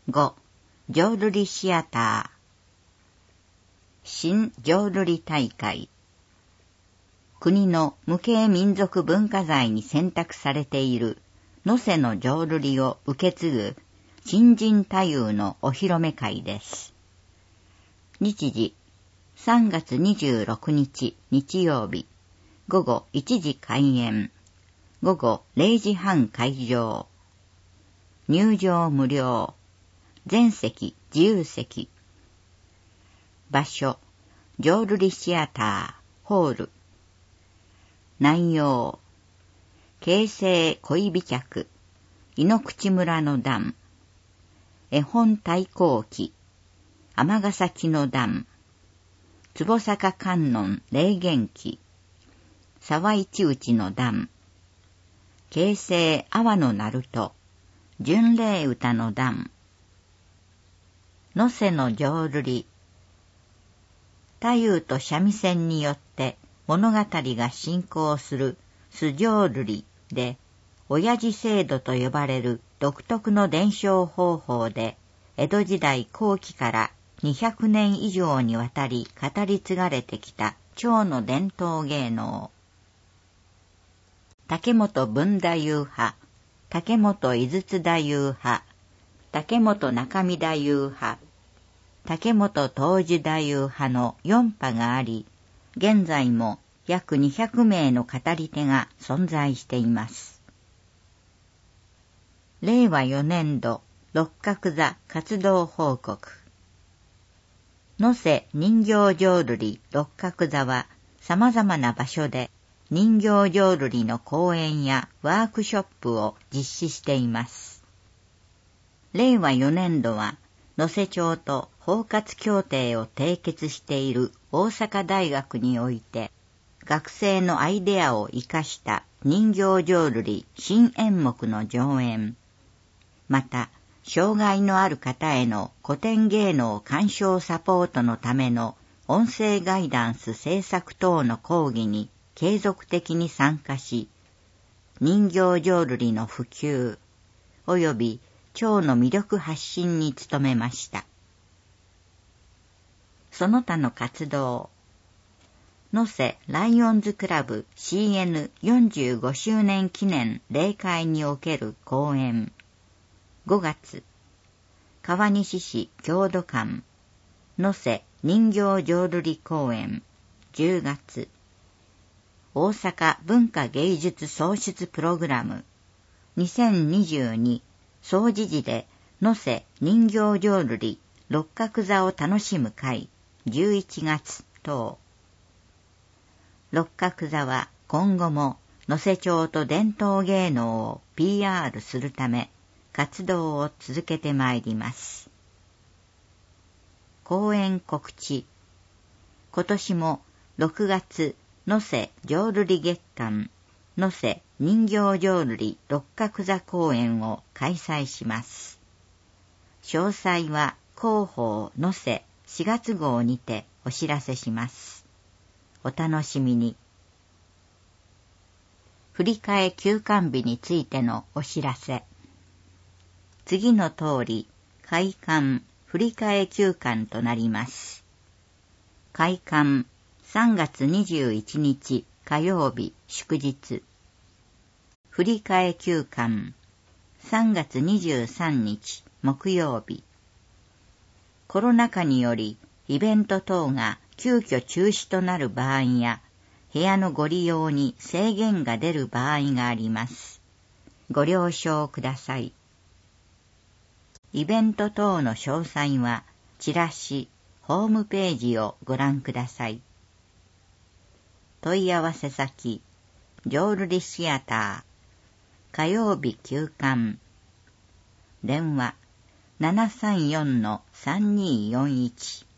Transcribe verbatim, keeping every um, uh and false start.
ご. 浄瑠璃シアター。新浄瑠璃大会。国の無形民族文化財に選択されている能勢の浄瑠璃を受け継ぐ新人太夫のお披露目会です。日時さんがつにじゅうろくにち日曜日、ごごいちじ開演、ごごれいじはん会場。入場無料。全席自由席。場所、浄瑠璃シアター、ホール。内容、京成恋美客、井ノ口村の段、絵本太閤記、尼崎の段、坪坂観音霊元記、沢市内の段、京成阿波の鳴門、巡礼歌の段、能勢の浄瑠璃。太夫と三味線によって物語が進行する素浄瑠璃で、親父制度と呼ばれる独特の伝承方法で、江戸時代後期からにひゃくねん以上にわたり語り継がれてきた長の伝統芸能。竹本文太夫派、竹本井筒太夫派、竹本中見太夫派、竹本東樹太夫派のよん派があり、現在も約にひゃくめいの語り手が存在しています。れいわよねんど六角座活動報告。能勢人形浄瑠璃六角座は様々な場所で人形浄瑠璃の講演やワークショップを実施しています。れいわよねんどは能勢町と包括協定を締結している大阪大学において、学生のアイデアを生かした人形浄瑠璃新演目の上演、また障害のある方への古典芸能鑑賞サポートのための音声ガイダンス制作等の講義に継続的に参加し、人形浄瑠璃の普及及び町の魅力発信に努めました。その他の活動、能勢ライオンズクラブ シーエヌよんじゅうごしゅうねん記念例会における講演、ごがつ、川西市郷土館、能勢人形浄瑠璃公演、じゅうがつ、大阪文化芸術創出プログラム、にせんにじゅうに総持寺で能勢人形浄瑠璃六角座を楽しむ会、じゅういちがつ等。六角座は今後も能勢町と伝統芸能を ピーアール するため活動を続けてまいります。講演告知。今年もろくがつ能勢浄瑠璃月間能勢人形浄瑠璃六角座公演を開催します。詳細は広報能勢しがつ号にてお知らせします。お楽しみに。振り替え休館日についてのお知らせ。次の通り、開館、振り替え休館となります。開館、さんがつにじゅういちにち火曜日祝日。振り替え休館、さんがつにじゅうさんにち木曜日。コロナ禍によりイベント等が急遽中止となる場合や、部屋のご利用に制限が出る場合があります。ご了承ください。イベント等の詳細は、チラシ、ホームページをご覧ください。問い合わせ先、浄瑠璃シアター、火曜日休館。電話、ななさんよんのさんにーよんいち。